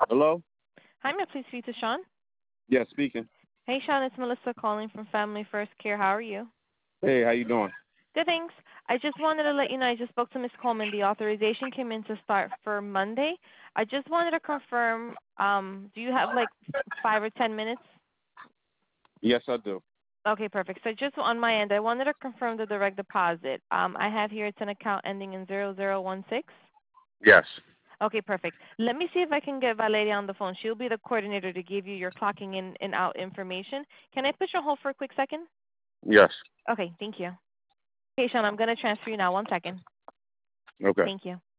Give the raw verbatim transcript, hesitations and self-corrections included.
Hello? Hi, may I please speak to Sean? Yes, speaking. Hey, Sean, it's Melissa calling from Family First Care. How are you? Hey, how you doing? Good, thanks. I just wanted to let you know I just spoke to Miss Coleman. The authorization came in to start for Monday. I just wanted to confirm, um, do you have like five or ten minutes? Yes, I do. Okay, perfect. So just on my end, I wanted to confirm the direct deposit. Um, I have here it's an account ending in zero zero one six. Yes. Okay, perfect. Let me see if I can get Valeria on the phone. She'll be the coordinator to give you your clocking in and out information. Can I put you on hold for a quick second? Yes. Okay, thank you. Okay, Sean, I'm going to transfer you now. One second. Okay. Thank you.